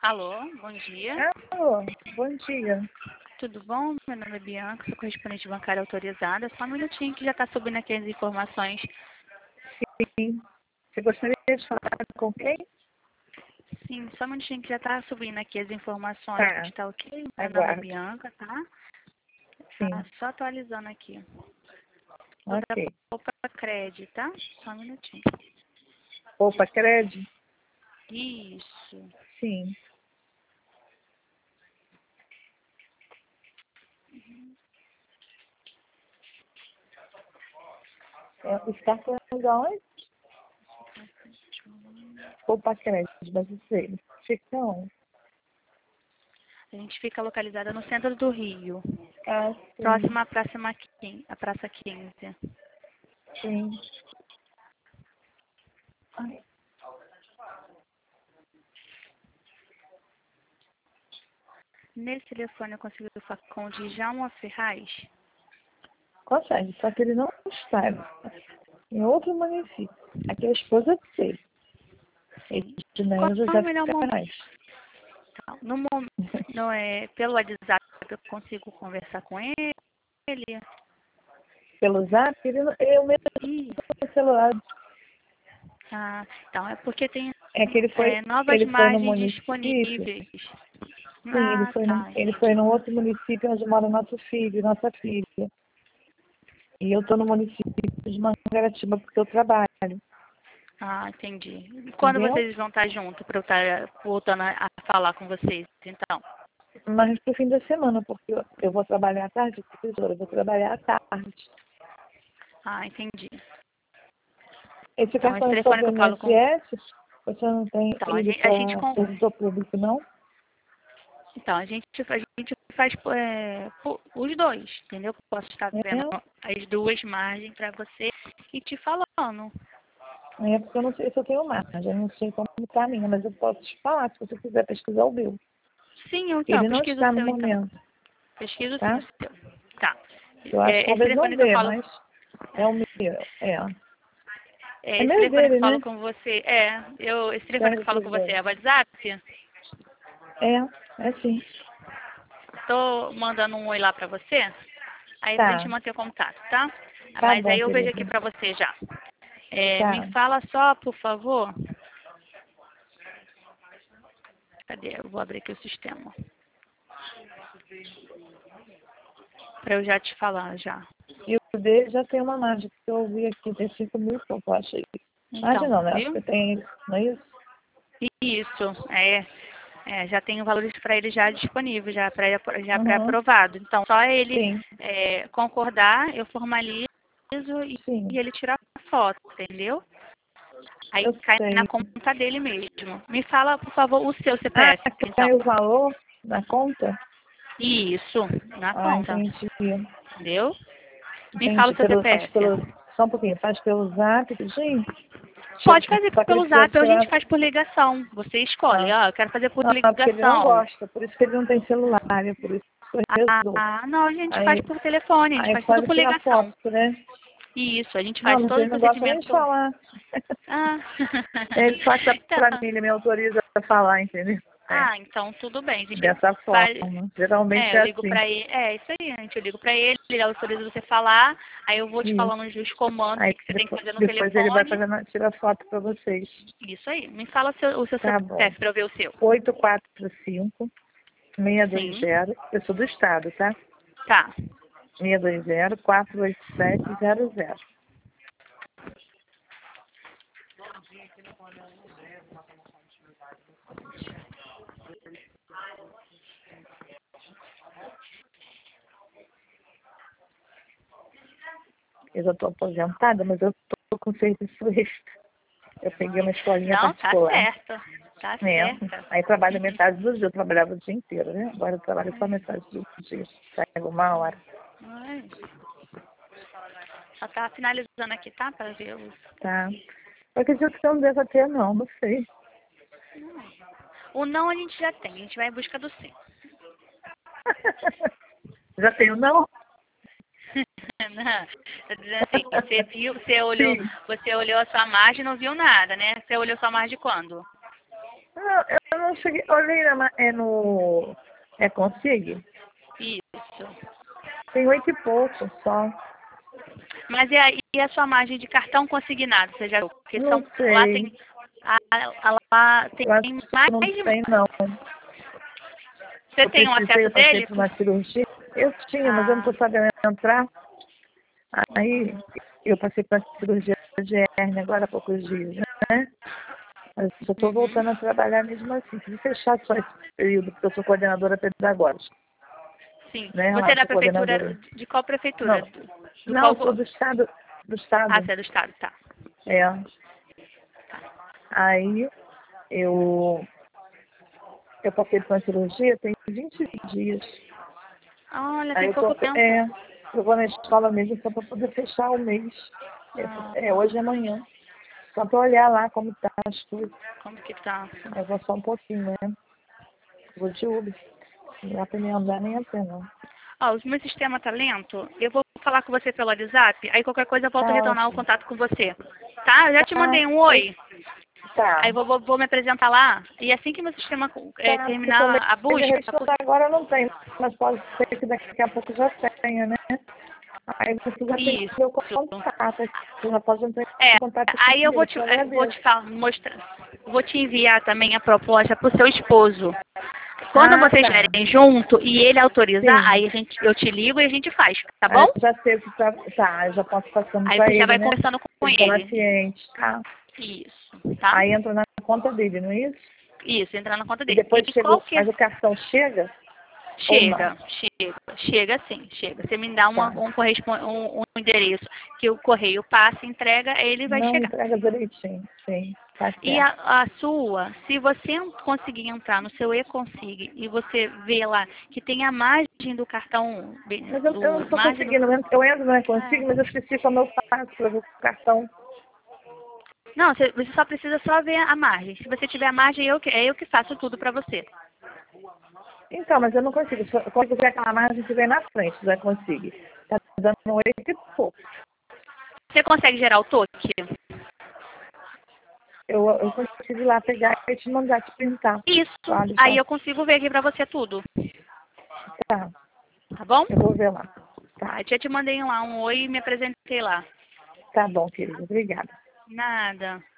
Alô, bom dia. Alô, bom dia. Tudo bom? Meu nome é Bianca, sou correspondente bancária autorizada. Só um minutinho que já está subindo aqui as informações. Sim. Você gostaria de falar com quem? Sim, só um minutinho que já está subindo aqui as informações. Tá, Tá ok? Meu nome é aguardo. Bianca, tá? Sim, Só atualizando aqui. Outra ok. Opa Crédito, tá? Só um minutinho. Opa, crédito? Isso. Sim. Está falando de onde? Opa, crédito, mas eu sei. Fica onde? A gente fica localizada no centro do Rio. Ah, sim, Próxima à Praça 15. sim. Ai, Nesse telefone eu consigo falar com o Djalma Ferraz? consegue, só que ele não está em outro município. Aqui é a esposa dele. Sim. Edneia Qual é o José melhor momento? Ferraz. No momento, não é, pelo WhatsApp eu consigo conversar com ele? Pelo zap, eu mesmo Ih, no celular. então é porque tem É que novas ele foi no margens município. disponíveis. Sim, ele foi Entendi. num outro município onde mora nosso filho, nossa filha. E eu estou no município de Mangaratiba porque eu trabalho, Entendi. E quando entendeu? vocês vão estar juntos para eu estar voltando a falar com vocês, então? Mas pro fim da semana, porque eu vou trabalhar à tarde, professora, eu vou trabalhar à tarde. Entendi. Esse Então, esse cartão é telefone sobre que o eu falo com... INSS? Você não tem Então, ele a gente, para servidor público, não? Então, a gente faz os dois, entendeu? Posso estar vendo É, as duas margens para você e te falando. é porque eu não sei se eu tenho margem, eu não sei como está a minha, mas eu posso te falar se você quiser pesquisar o Bill. Sim, então, Ele não pesquisa o está no seu, então. momento, Pesquisa sim tá? o seu. Tá. Eu acho que Esse talvez não telefone que eu dê, falo, mas é o meu. É esse meu telefone que dele, eu falo né? com você, esse telefone que Serve eu falo para os com você dois. é WhatsApp? É sim. Tô mandando um oi lá pra você, aí pra gente Tá. manter o contato, tá? Tá Mas bom, aí eu vejo aqui querida. pra você já. Me Tá. fala só, por favor. Cadê? Eu vou abrir aqui o sistema. Pra eu já te falar já. E o dele já tem uma margem, que eu ouvi aqui, tem 5 mil que eu achei. Margem Então, não, né? Acho viu? que tem, não é isso? Isso, já tem valores para ele já disponível, já Uhum. pré-aprovado. Então, só ele Sim, concordar, eu formalizo e sim. ele tira a foto, entendeu? Aí Eu cai na sei. conta dele mesmo. Me fala, por favor, o seu Ah, CPF, então. cai o valor na conta? Isso, na Ah, conta, entendi. entendeu? Me fala Entendi. o seu Faz CPF. pelo. Só um pouquinho, faz pelo zap, sim. Pode fazer Só que ele pelo precisa zap ou a gente tirar. faz por ligação. Você escolhe, Ah, eu quero fazer por não, porque ele não ligação. gosta, por isso que ele não tem celular, é por isso que eu resolvo. Não, a gente faz Aí, por telefone, a gente aí faz tudo pode por tirar ligação. foto, né? Isso, a gente Não, faz mas todo ele o não gosta nem de procedimento. falar. Ah, Ele passa pra então, mim, ele me autoriza a falar, entendeu? É, então tudo bem. A gente dessa faz, forma. Geralmente eu é ligo assim. pra ele, isso aí, gente, eu ligo pra ele autoriza você falar, aí eu vou te Isso. falando os comandos Aí que você tem que fazer no depois ele vai telefone. fazendo, tira foto pra vocês. Isso aí. Me fala o seu Tá bom. CPF pra eu ver o seu. 845 Sim. 620. Eu sou do estado, tá? Tá. 620 48700. Eu já estou aposentada, mas eu estou com serviço extra. Eu peguei uma escolinha Não, tá particular. certo. Tá É. certa. Aí trabalho metade do dia. Eu trabalhava o dia inteiro, né? Agora eu trabalho só metade do dia. Saio 1 hora. Ai, só tá finalizando aqui, tá? Pra ver Tá. Eu acredito que eu não devo ter, não. Não sei. o não a gente já tem, a gente vai em busca do sim. Já tenho não? Não, tô dizendo assim, você viu, Sim. você olhou a sua margem e não viu nada, né? Você olhou sua margem quando? Não, eu não cheguei. Olhei no. É Consigue? Isso. Tem 8 e pouco só. Mas e a sua margem de cartão consignado? Você já viu? Porque Não lá sei. tem, lá tem Eu acho que não tem, não. Você Eu tem o precisei, acesso eu passei dele? por uma cirurgia. Eu tinha, mas eu não Ah, estou sabendo entrar. Aí eu passei por uma cirurgia de hérnia agora há poucos dias, né? Mas eu estou uhum. voltando a trabalhar mesmo assim. Se fechar só esse período, porque eu sou coordenadora pedagógica, Sim. né? Você é da Sou prefeitura, coordenadora. de qual prefeitura? Não, Do não, qual... sou do estado. Do Ah, estado. você é do estado, tá. É. Aí eu passei por uma cirurgia tem 20 dias. Olha, Aí tem pouco tempo. eu vou na escola mesmo só para poder fechar o mês. Ah, Hoje e amanhã. Só para olhar lá como tá as coisas. como que tá? Eu vou só um pouquinho, né? Vou de Uber. Não dá para nem andar nem a pé, não. Ó, o meu sistema tá lento. Eu vou falar com você pelo WhatsApp. Aí qualquer coisa eu volto a Tá retornar o ótimo. contato com você. Tá? Eu já te Tá, mandei um oi. Aí tá. vou me apresentar lá. E assim que meu sistema Tá, porque se eu terminar a de busca, repente agora eu não tenho, mas pode ser que daqui a pouco já tenha, né? Aí você já tem isso. meu contato. Você já pode entrar É, em contato aí comigo, eu te vou agradeço. te falar, mostrar, vou te enviar também a proposta pro seu esposo. Quando Ah, vocês tá. estiverem junto e ele autorizar, Sim. aí eu te ligo e a gente faz, tá Aí bom? eu já sei o que tá, eu já posso passando Aí para você já ele, vai né? conversando com Ele está lá ele. ciente. Tá. Isso, tá? Aí entra na conta dele, não é isso? Isso, entrar na conta E dele. depois E chegou, qualquer... mas o cartão chega ou não? Chega sim, chega. Você me dá Tá. um endereço que o correio passa, entrega, ele vai Não chegar. entrega direitinho. Sim, tá E certo. a sua, se você conseguir entrar no seu e-consig e você vê lá que tem a margem do cartão, Mas eu não estou margem do... conseguindo. Eu entro, não é Ah. consigo, mas eu esqueci como eu faço para ver o cartão. Não, você só precisa só ver a margem. Se você tiver a margem, é eu que faço tudo para você. Então, mas eu não consigo. Eu consigo ver aquela margem que vem na frente, já consigo. Tá dando 8 e pouco. Você consegue gerar o toque? Eu consigo ir lá pegar e te mandar te printar. Isso. Claro, Aí já eu consigo ver aqui para você tudo. tá. Tá bom? Eu vou ver lá. Tá. Tá, eu já te mandei lá um oi e me apresentei lá. Tá bom, querido. Obrigada. Nada.